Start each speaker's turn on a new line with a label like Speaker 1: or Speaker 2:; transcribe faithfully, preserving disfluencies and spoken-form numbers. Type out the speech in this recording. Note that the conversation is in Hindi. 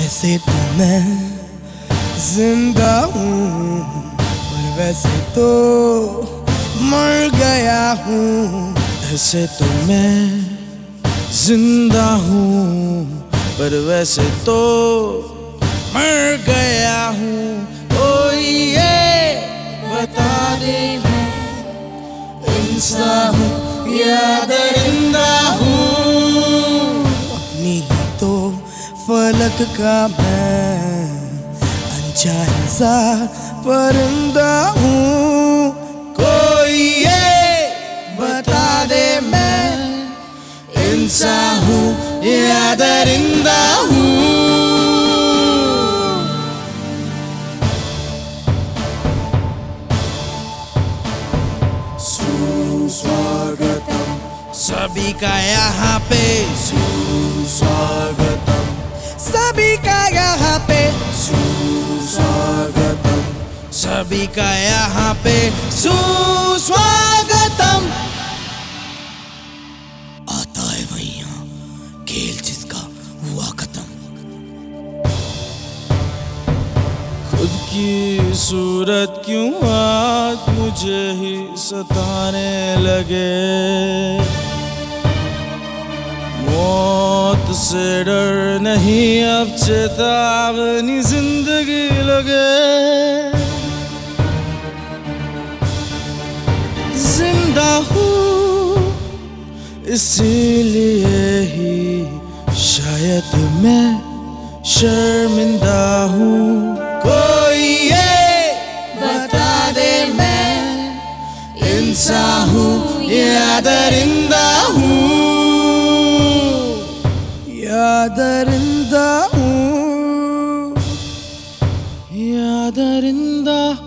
Speaker 1: ऐसे तो मैं जिंदा हूँ, पर वैसे तो मर गया हूँ।
Speaker 2: ऐसे तो मैं जिंदा हूँ, पर वैसे तो मर गया हूँ। ओ ये बता दे मैं इंसान हूँ या दरिंदा हूँ।
Speaker 1: अपनी ही तो फलक का मैं अनजान सा परिंदा हूँ।
Speaker 2: कोई ये बता दे मैं इंसान हूँ या दरिंदा हूँ। सुस्वागतम सभी का यहाँ पे, सुस्वागतम
Speaker 1: सभी का यहाँ पे,
Speaker 2: सुस्वागतम सभी का यहाँ पे, सुस्वागतम।
Speaker 1: आता है वही यहाँ खेल जिसका हुआ खत्म।
Speaker 2: खुद की सूरत क्यों आज मुझे ही सताने लगे। मौत से डर नहीं अब चेतावनी जिंदगी लगे। जिंदा हूँ इसीलिए ही शायद मैं शर्मिंदा हूँ। कोई ये बता दे मैं इंसान हूँ या दरिंदा हूँ।
Speaker 1: या दरिंदा हूँ,
Speaker 2: या दरिंदा